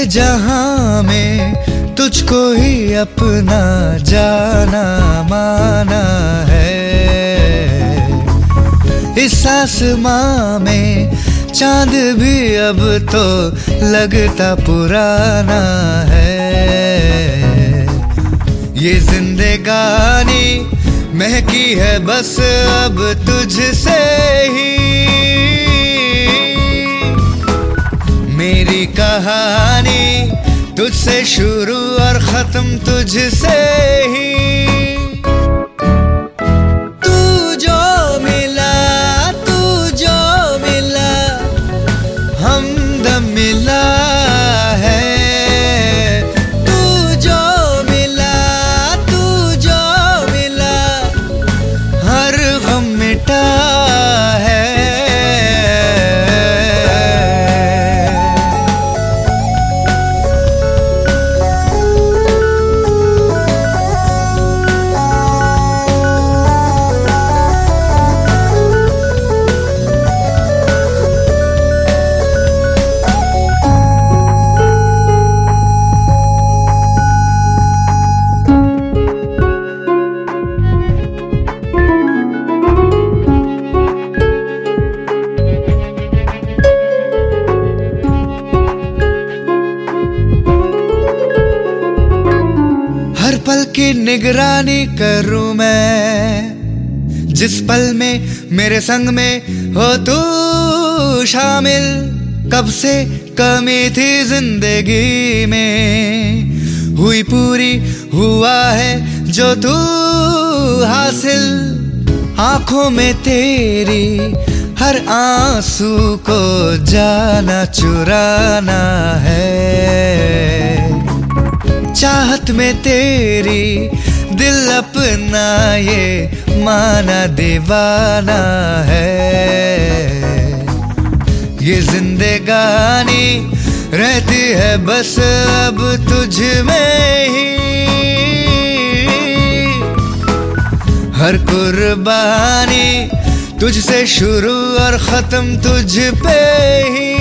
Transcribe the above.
जहां में तुझको ही अपना जाना माना है। इस आसमां में चांद भी अब तो लगता पुराना है। ये जिंदगानी महकी है बस अब तुझसे ही। मेरी कहानी तुझसे शुरू और खत्म तुझसे ही। तू जो मिला हमदम मिला है। तू जो मिला हर गम मिटा है। हर पल की निगरानी करूं मैं, जिस पल में मेरे संग में हो तू शामिल। कब से कमी थी जिंदगी में, हुई पूरी हुआ है जो तू हासिल। आंखों में तेरी हर आंसू को जाना चुराना है। चाहत में तेरी दिल अपना ये माना दीवाना है। ये जिंदगानी रहती है बस अब तुझ में ही। हर कुर्बानी तुझसे शुरू और खत्म तुझ पे ही।